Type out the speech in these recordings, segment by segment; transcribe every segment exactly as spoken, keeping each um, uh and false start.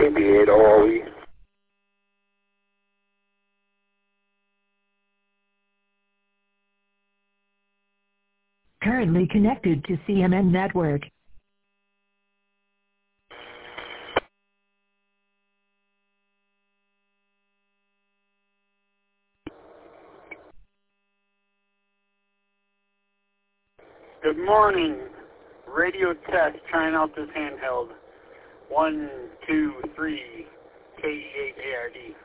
K B eight O O E. Currently connected to C M N network. Good morning. Radio test, trying out this handheld. One, two, three, K E eight A R D.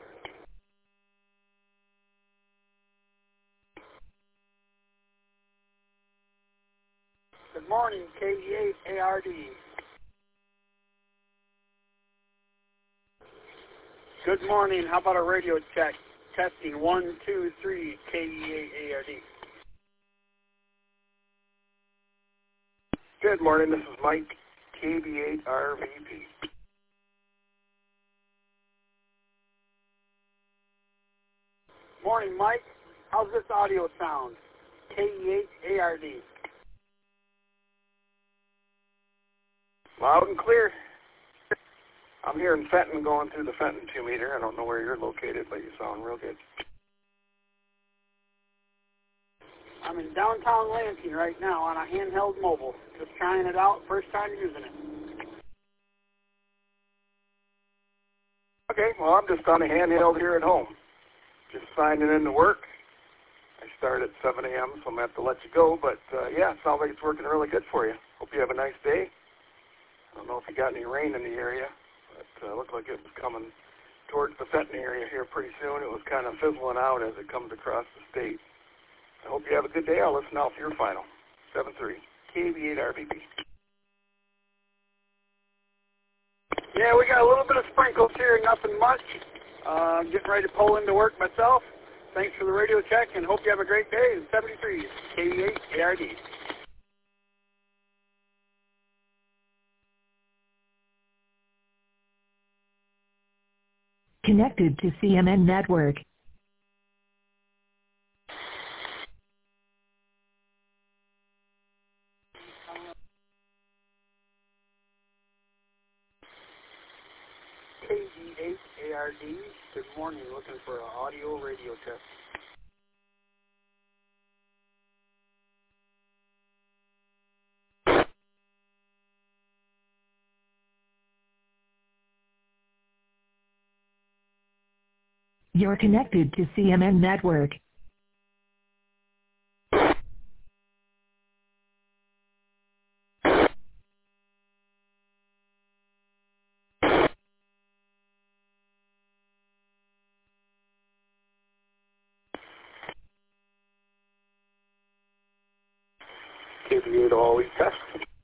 Good morning, K E eight A R D. Good morning. How about a radio check? Testing one, two, three, K E eight A R D. Good morning, this is Mike, K B eight R V P. Morning, Mike. How's this audio sound? K E eight A R D. Loud and clear. I'm here in Fenton going through the Fenton two meter. I don't know where you're located, but you sound real good. I'm in downtown Lansing right now on a handheld mobile. Just trying it out, first time using it. Okay, well, I'm just on a handheld here at home. Just signing in to work. I start at seven A M, so I'm going to have to let you go. But, uh, yeah, it sounds like it's working really good for you. Hope you have a nice day. I don't know if you got any rain in the area, but it uh, looked like it was coming towards the Fenton area here pretty soon. It was kind of fizzling out as it comes across the state. I hope you have a good day. I'll listen out for your final. seven three, K B eight R V P. Yeah, we got a little bit of sprinkles here, nothing much. Uh, I'm getting ready to pull into work myself. Thanks for the radio check, and hope you have a great day. seventy-three, K B eight A R D. Connected to C M N network. K B eight A R D, good morning. Looking for an audio radio test. You're connected to C M N network. K B eight always test.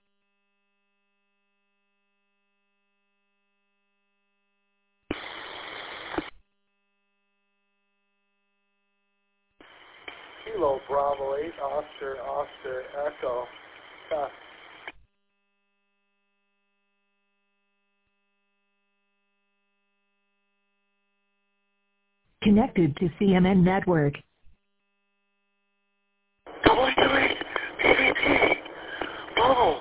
Kilo Bravo eight, Oscar, Oscar, Echo, test. Connected to C M N network. W eight, P V P, mobile.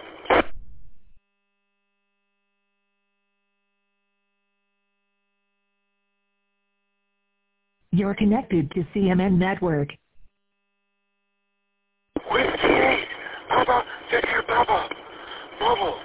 You're connected to C M N network. Whiskey eight, Bubba, Victor Bubba, mobile.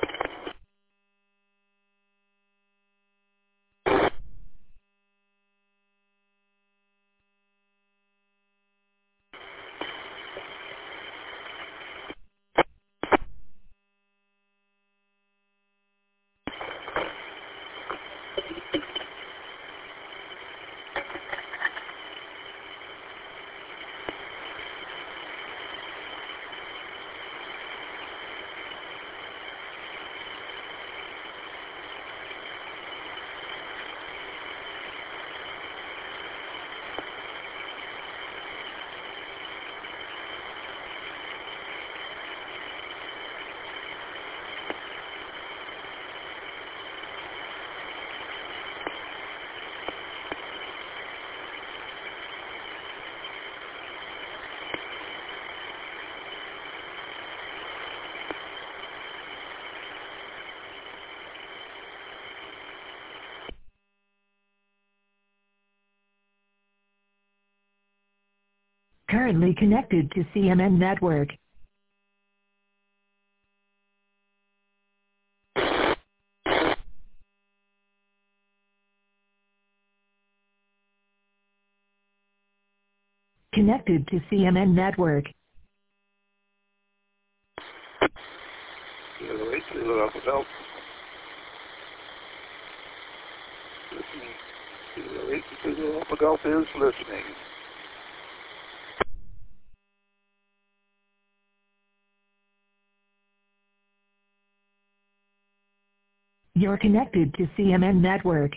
Currently connected to C M N network. Connected to C M N network. Kilo eight, Kilo Alpha Golf. Listening. Kilo eight, Kilo Alpha Golf is listening. You're connected to C M N network.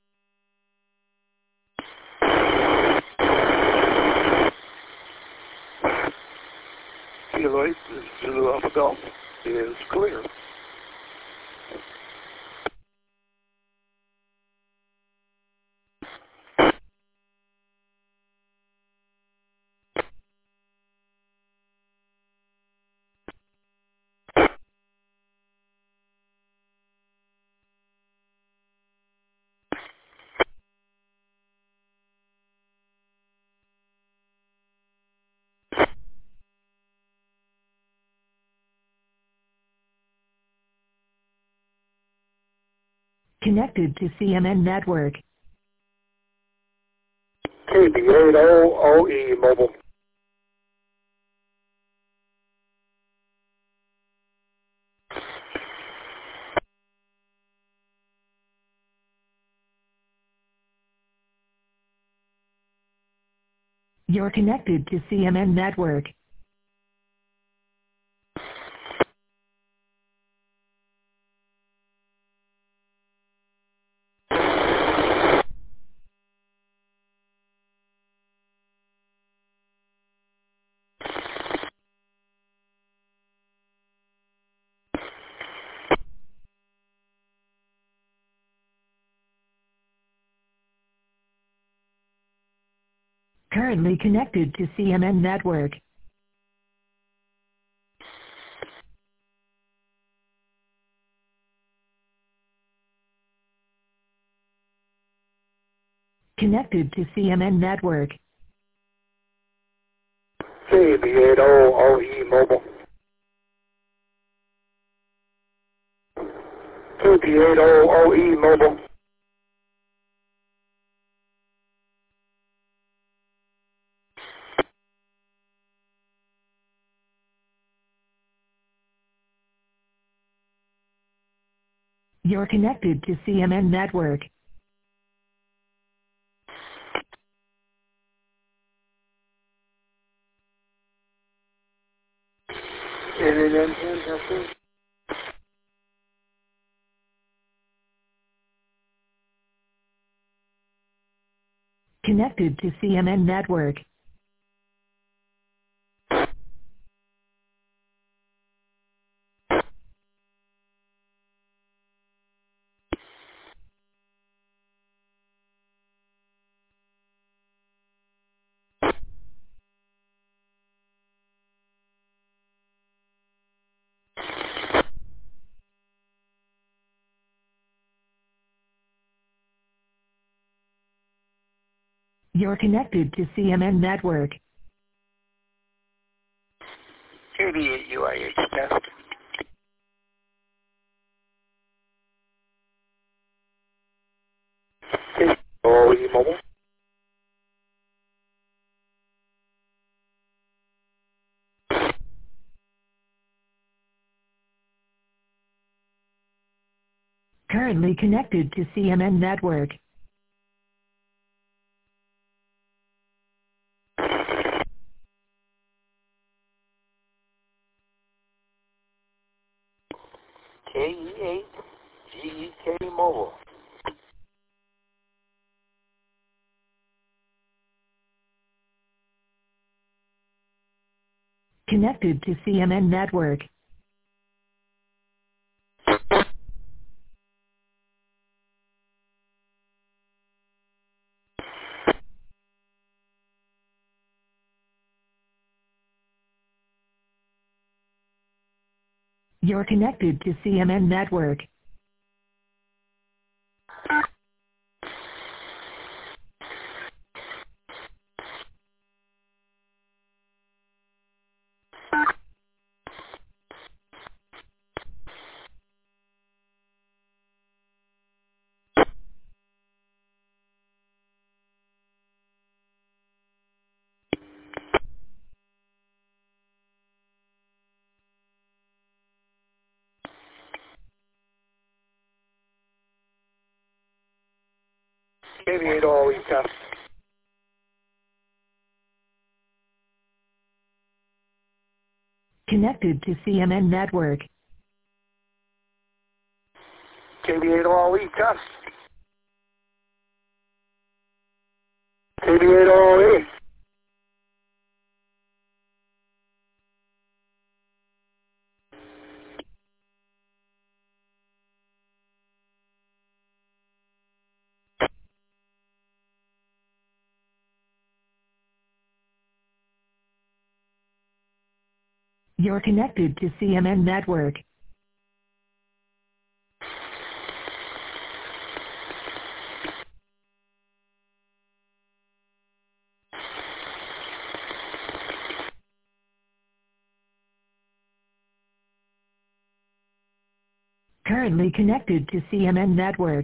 Kilo eight, Zulu Alpha Golf is clear. Connected to C M N network. K B eight O O E mobile. You're connected to C M N network. Currently connected to C M N network. Connected to C M N network. K B eight O O E mobile. K B eight O O E mobile. You're connected to C M N network. N N N N. Connected to C M N network. You're connected to C M N network. K B eight U I H test. K B eight O E mobile. Currently connected to C M N network. K E eight G E K mobile. Connected to C M N network. You're connected to C M N network. K V eight O L E test. Connected to C M N network. K V eight O L E test. K V eight O L E. You're connected to C M N network. Currently connected to C M N network.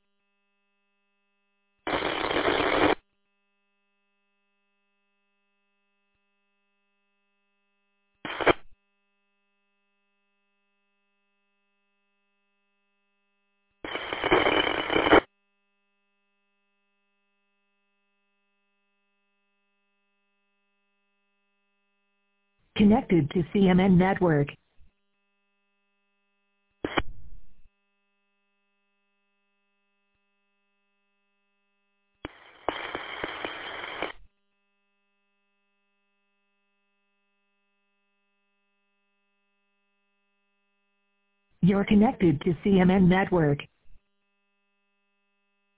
Connected to C M N network. You're connected to C M N network.